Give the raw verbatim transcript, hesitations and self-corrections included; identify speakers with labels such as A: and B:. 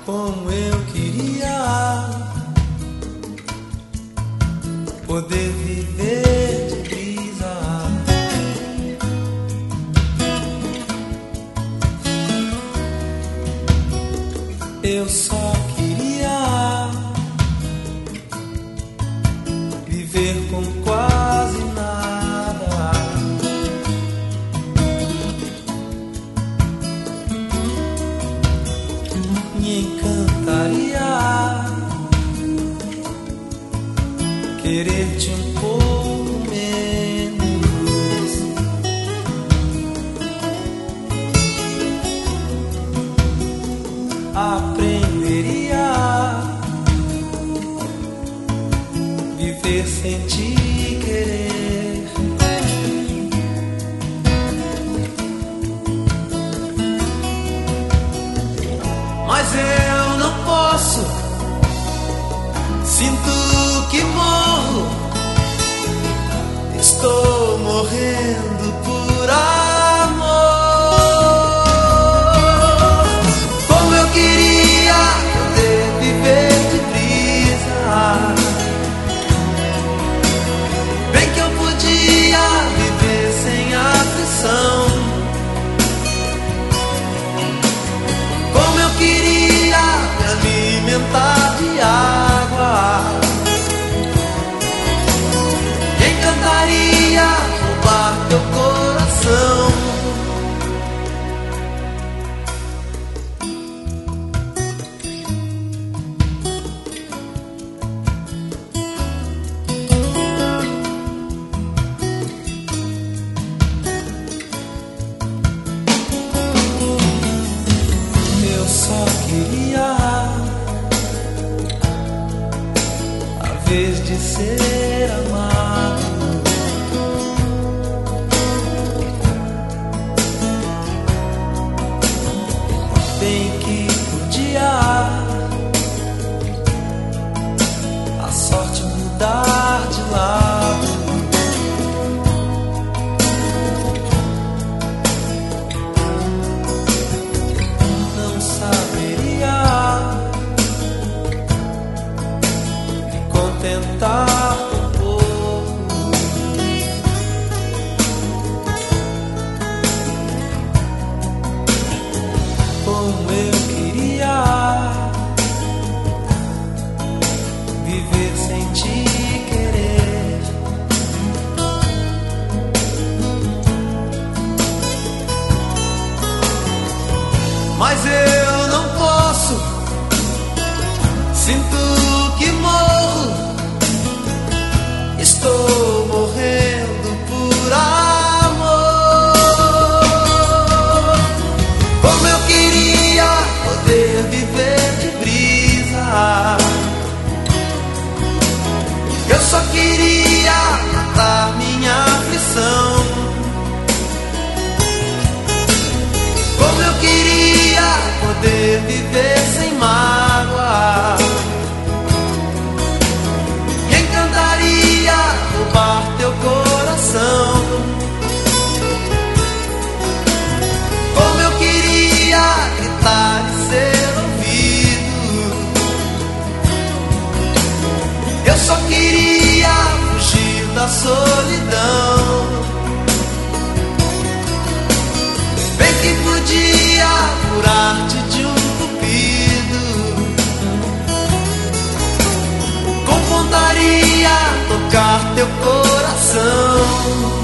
A: Como eu queria poder viver de brisa. Eu só queria viver com quase nada. Me encantaria querer-te um pouco menos. Aprenderia viver sem te querer. Mas eu não posso, sinto que morro, estou morrendo por amor. Como eu queria poder viver de brisa, bem que eu podia viver sem aflição. Como eu queria me alimentar de água, encantaria roubar teu coração. Eu só queria a vez de ser amado. Bem que podia a sorte mudar de lado. Não saberia me contentar com pouco. Como eu queria viver sem te querer. Mas eu não posso, sinto que morro, estou morrendo por amor. Como eu queria poder viver de brisa, eu só queria matar minha aflição. Como eu queria poder viver sem mágoa, me encantaria roubar teu coração. Como eu queria gritar e ser ouvido, eu só queria fugir da solidão. Bem que podia curar-te de um cupido, com pontaria tocar teu coração.